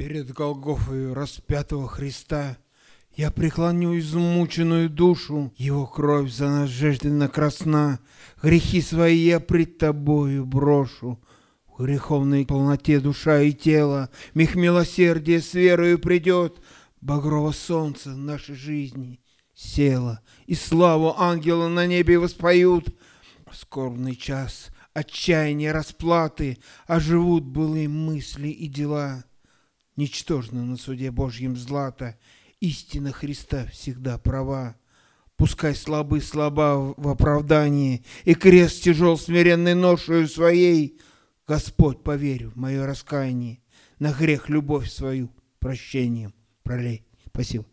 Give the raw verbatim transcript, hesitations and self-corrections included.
Перед Голгофою распятого Христа я преклоню измученную душу, Его кровь за нас жертвенно красна, грехи свои я пред Тобою брошу. В греховной полноте душа и тело миг милосердия с верою придет, багрово солнце нашей жизни село, и славу ангела на небе воспоют. В скорбный час отчаяния расплаты оживут былые мысли и дела. Ничтожно на суде Божьем злато, истина Христа всегда права. Пускай слабы слаба в оправдании, и крест тяжел смиренной ношею своей. Господь, поверь в мое раскаяние, на грех любовь свою прощением пролей. Спасибо.